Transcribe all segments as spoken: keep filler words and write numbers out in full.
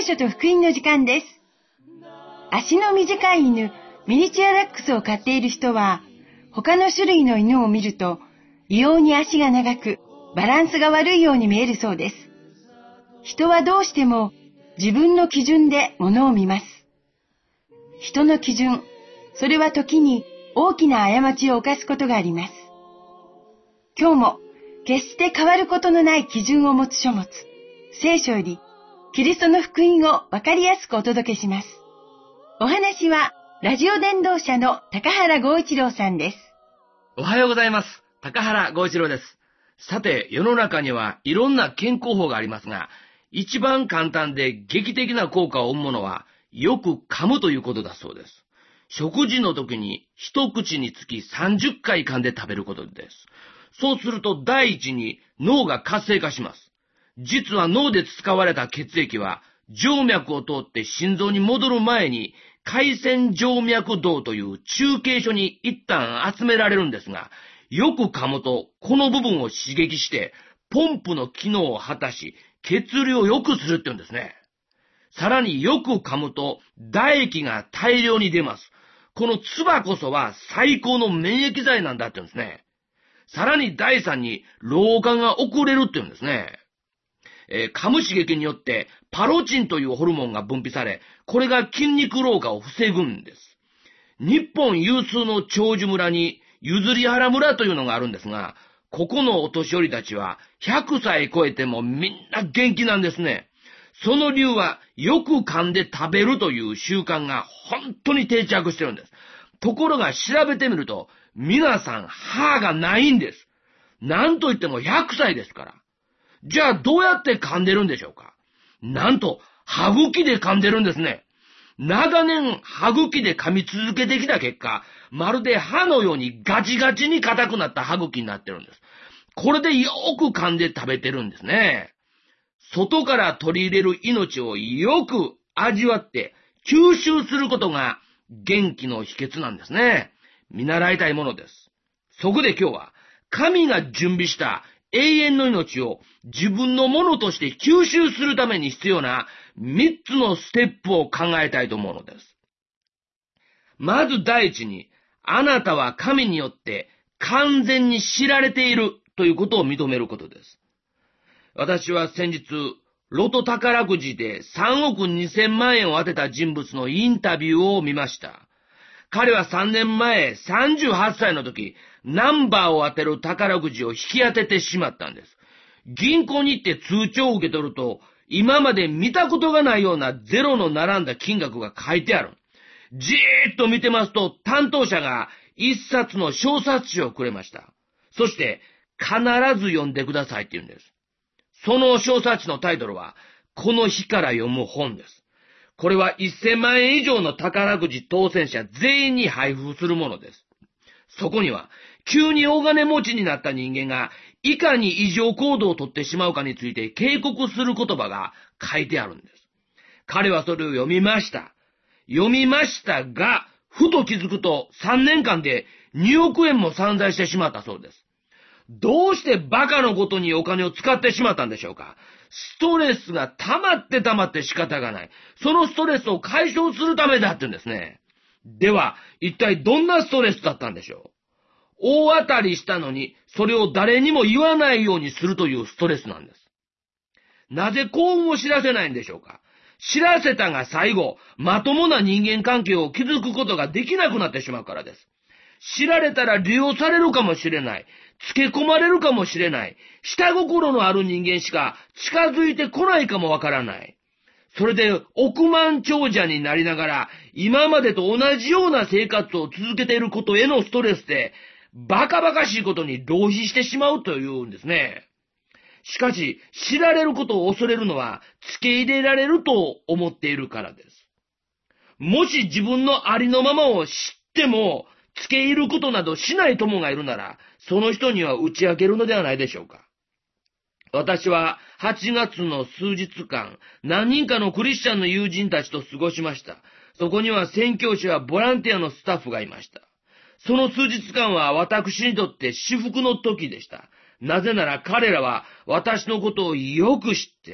書と福音の時間です。足の短い犬、ミニチュアダックスを飼っている人は、他の種類の犬を見ると、異様に足が長く、バランスが悪いように見えるそうです。人はどうしても自分の基準で物を見ます。人の基準、それは時に大きな過ちを犯すことがあります。今日も決して変わることのない基準を持つ書物、聖書よりキリストの福音をわかりやすくお届けします。お話はラジオ伝道者の高原剛一郎さんです。 おはようございます。高原剛一郎です。さて、世の中にはいろんな健康法がありますが、一番簡単で劇的な効果を生むものは、よく噛むということだそうです。食事の時に一口につきさんじゅっかい噛んで食べることです。そうすると第一に脳が活性化します。実は脳で使われた血液は、静脈を通って心臓に戻る前に、回線静脈動という中継所に一旦集められるんですが、よく噛むとこの部分を刺激してポンプの機能を果たし血流を良くするって言うんですね。さらによく噛むと唾液が大量に出ます。この唾こそは最高の免疫剤なんだって言うんですね。さらに第三に老化が遅れるって言うんですね。えー、噛む刺激によってパロチンというホルモンが分泌され、これが筋肉老化を防ぐんです。日本有数の長寿村に譲り原村というのがあるんですが、ここのお年寄りたちはひゃくさい超えてもみんな元気なんですね。その理由はよく噛んで食べるという習慣が本当に定着してるんです。ところが調べてみると、皆さん歯がないんです。なんといってもひゃくさいですから。じゃあどうやって噛んでるんでしょうか。なんと歯茎で噛んでるんですね。長年歯茎で噛み続けてきた結果、まるで歯のようにガチガチに硬くなった歯茎になってるんです。これでよく噛んで食べてるんですね。外から取り入れる命をよく味わって吸収することが元気の秘訣なんですね。見習いたいものです。そこで今日は神が準備した永遠の命を自分のものとして吸収するために必要なみっつのステップを考えたいと思うのです。まず第一に、あなたは神によって完全に知られているということを認めることです。私は先日、ロト宝くじでさんおくにせんまんえんを当てた人物のインタビューを見ました。彼はさんねんまえ、さんじゅうはっさいの時、ナンバーを当てる宝くじを引き当ててしまったんです。銀行に行って通帳を受け取ると、今まで見たことがないようなゼロの並んだ金額が書いてある。じーっと見てますと、担当者が一冊の小冊子をくれました。そして、必ず読んでくださいって言うんです。その小冊子のタイトルは、この日から読む本です。これはせんまんえん以上の宝くじ当選者全員に配布するものです。そこには、急に大金持ちになった人間が、いかに異常行動をとってしまうかについて警告する言葉が書いてあるんです。彼はそれを読みました。読みましたが、ふと気づくとさんねんかんでにおくえんも散財してしまったそうです。どうしてバカのことにお金を使ってしまったんでしょうか。ストレスが溜まって溜まって仕方がない。そのストレスを解消するためだって言うんですね。では、一体どんなストレスだったんでしょう。大当たりしたのに、それを誰にも言わないようにするというストレスなんです。なぜ幸運を知らせないんでしょうか。知らせたが最後、まともな人間関係を築くことができなくなってしまうからです。知られたら利用されるかもしれない。つけ込まれるかもしれない。下心のある人間しか近づいてこないかもわからない。それで億万長者になりながら、今までと同じような生活を続けていることへのストレスで、バカバカしいことに浪費してしまうというんですね。しかし、知られることを恐れるのは、付け入れられると思っているからです。もし自分のありのままを知っても、付け入ることなどしない友がいるなら、その人には打ち明けるのではないでしょうか。私ははちがつの数日間、何人かのクリスチャンの友人たちと過ごしました。そこには宣教師やボランティアのスタッフがいました。その数日間は私にとって至福の時でした。なぜなら彼らは私のことをよく知って、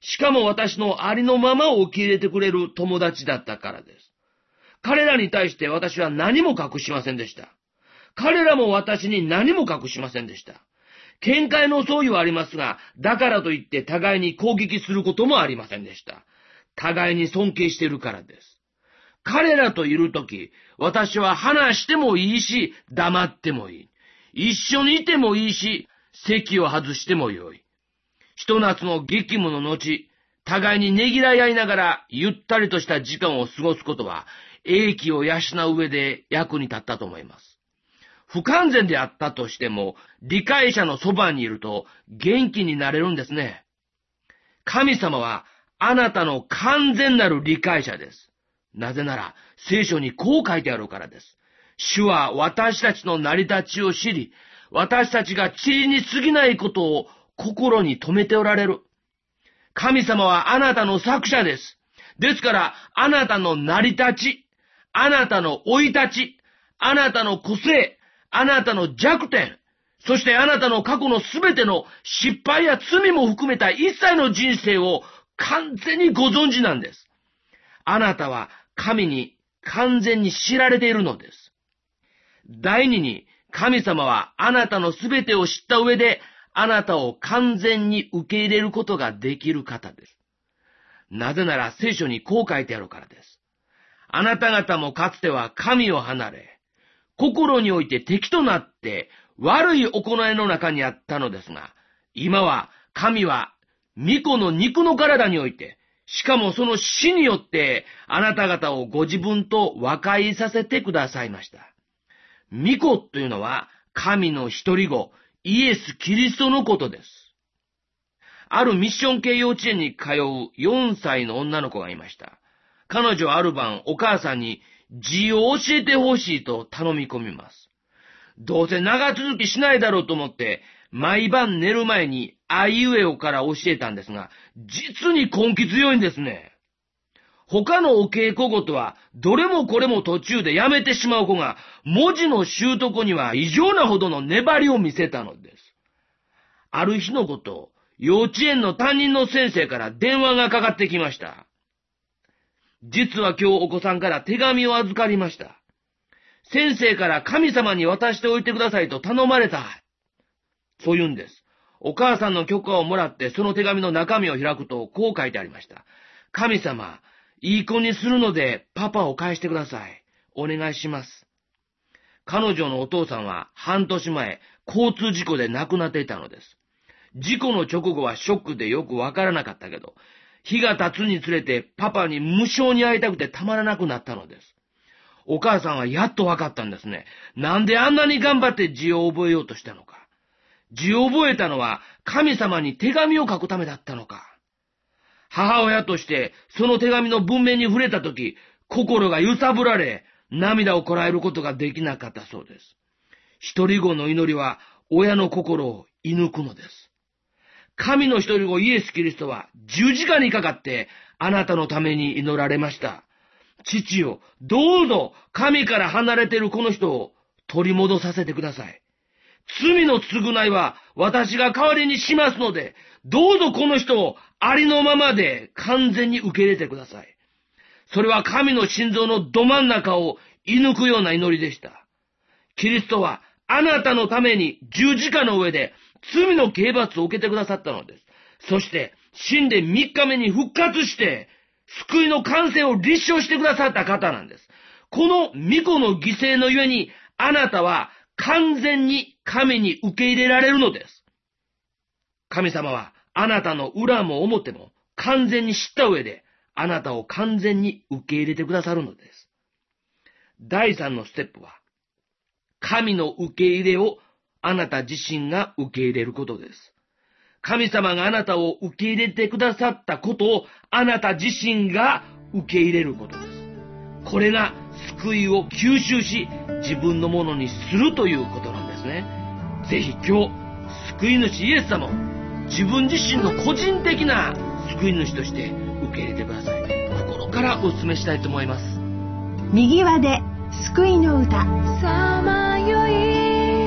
しかも私のありのままを受け入れてくれる友達だったからです。彼らに対して私は何も隠しませんでした。彼らも私に何も隠しませんでした。見解の相違はありますが、だからといって互いに攻撃することもありませんでした。互いに尊敬しているからです。彼らといるとき、私は話してもいいし、黙ってもいい。一緒にいてもいいし、席を外してもよい。ひと夏の激務の後、互いにねぎらい合いながらゆったりとした時間を過ごすことは、英気を養う上で役に立ったと思います。不完全であったとしても、理解者のそばにいると元気になれるんですね。神様はあなたの完全なる理解者です。なぜなら、聖書にこう書いてあるからです。主は私たちの成り立ちを知り、私たちが塵に過ぎないことを心に留めておられる。神様はあなたの作者です。ですから、あなたの成り立ち、あなたの生い立ち、あなたの個性、あなたの弱点、そしてあなたの過去のすべての失敗や罪も含めた一切の人生を完全にご存知なんです。あなたは神に完全に知られているのです。第二に、神様はあなたのすべてを知った上で、あなたを完全に受け入れることができる方です。なぜなら聖書にこう書いてあるからです。あなた方もかつては神を離れ、心において敵となって悪い行いの中にあったのですが、今は神は御子の肉の体において、しかもその死によってあなた方をご自分と和解させてくださいました。御子というのは神の一人子、イエス・キリストのことです。あるミッション系幼稚園に通うよんさいの女の子がいました。彼女はある晩お母さんに字を教えてほしいと頼み込みます。どうせ長続きしないだろうと思って毎晩寝る前にあいうえおから教えたんですが、実に根気強いんですね。他のお稽古事はどれもこれも途中でやめてしまう子が文字の習得には異常なほどの粘りを見せたのです。ある日のこと、幼稚園の担任の先生から電話がかかってきました。実は今日お子さんから手紙を預かりました。先生から神様に渡しておいてくださいと頼まれた。そう言うんです。お母さんの許可をもらってその手紙の中身を開くとこう書いてありました。神様、いい子にするのでパパを返してください。お願いします。彼女のお父さんは半年前、交通事故で亡くなっていたのです。事故の直後はショックでよくわからなかったけど、日が経つにつれてパパに無性に会いたくてたまらなくなったのです。お母さんはやっとわかったんですね。なんであんなに頑張って字を覚えようとしたのか。字を覚えたのは神様に手紙を書くためだったのか。母親としてその手紙の文面に触れたとき、心が揺さぶられ、涙をこらえることができなかったそうです。一人子の祈りは親の心を射抜くのです。神の一人子イエス・キリストは十字架にかかってあなたのために祈られました。父よ、どうぞ神から離れているこの人を取り戻させてください。罪の償いは私が代わりにしますので、どうぞこの人をありのままで完全に受け入れてください。それは神の心臓のど真ん中を射抜くような祈りでした。キリストはあなたのために十字架の上で罪の刑罰を受けてくださったのです。そして死んで三日目に復活して救いの完成を立証してくださった方なんです。この御子の犠牲のゆえにあなたは完全に神に受け入れられるのです。神様はあなたの裏も表も完全に知った上であなたを完全に受け入れてくださるのです。第三のステップは神の受け入れをあなた自身が受け入れることです。神様があなたを受け入れてくださったことをあなた自身が受け入れることです。これが救いを吸収し自分のものにするということなんですね。ぜひ今日救い主イエス様を自分自身の個人的な救い主として受け入れてください。心からお勧めしたいと思います。 右輪で救いの歌。 さまよい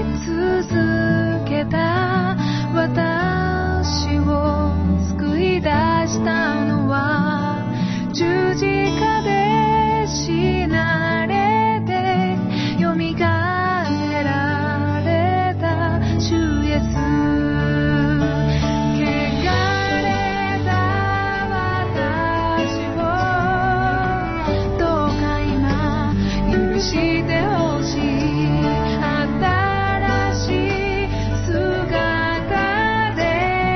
続けた私を救い出したのは十字架で死なれてよみがえられた主イエス。汚れた私をどうか今許してほしい。新しい姿で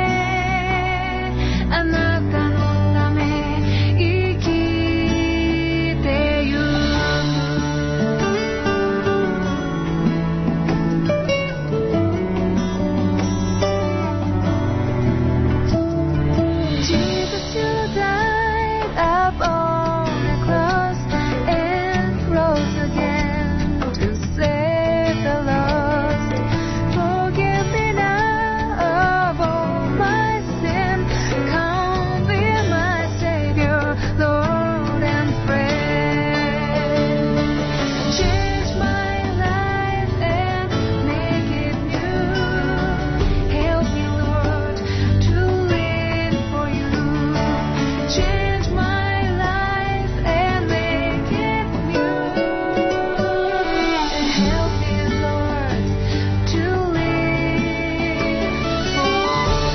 あなたのため生きてゆく。Jesus, you died upon a cross and rose again to save the lost. Forgive me now of all my sin. Come be my Savior, Lord and friend. Change my life and make it new. Help me, Lord, to live for you. Change my life and make it new. Help me, Lord, to live for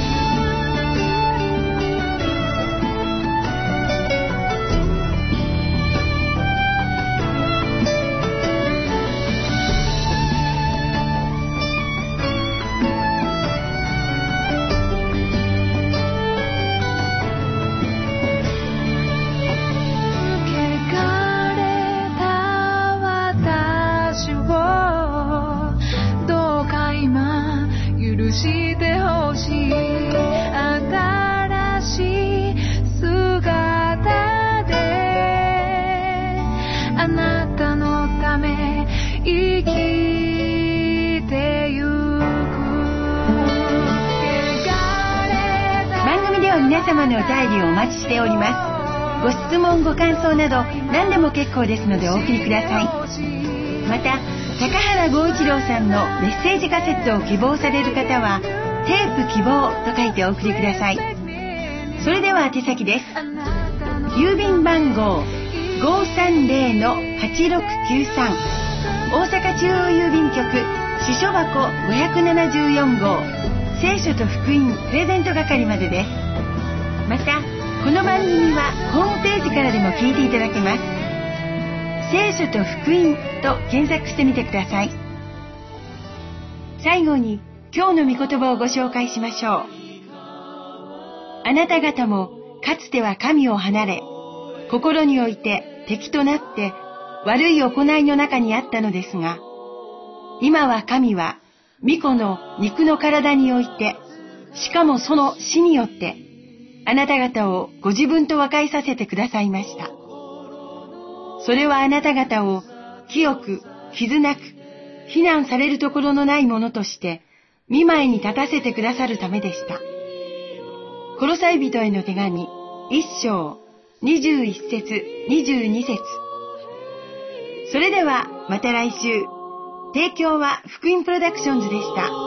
汚れた私をどうか今許してほしい。新しい姿であなたのため生きてゆく。汚れた番組では皆様のお便りをお待ちしております。ご質問ご感想など何でも結構ですのでお送りください。また高原剛一郎さんのメッセージカセットを希望される方はテープ希望と書いてお送りください。それでは宛先です。郵便番号 ごーさんぜろ はちろくきゅうさん 大阪中央郵便局支所箱ごひゃくななじゅうよん号聖書と福音プレゼント係までです。またこの番組はホームページからでも聞いていただけます。聖書と福音と検索してみてください。最後に今日の御言葉をご紹介しましょう。あなた方もかつては神を離れ、心において敵となって悪い行いの中にあったのですが、今は神は御子の肉の体において、しかもその死によってあなた方をご自分と和解させてくださいました。それはあなた方を清く、傷なく、非難されるところのないものとして、御前に立たせてくださるためでした。コロサイ人への手紙、一章、二十一節、二十二節。それではまた来週。提供は福音プロダクションズでした。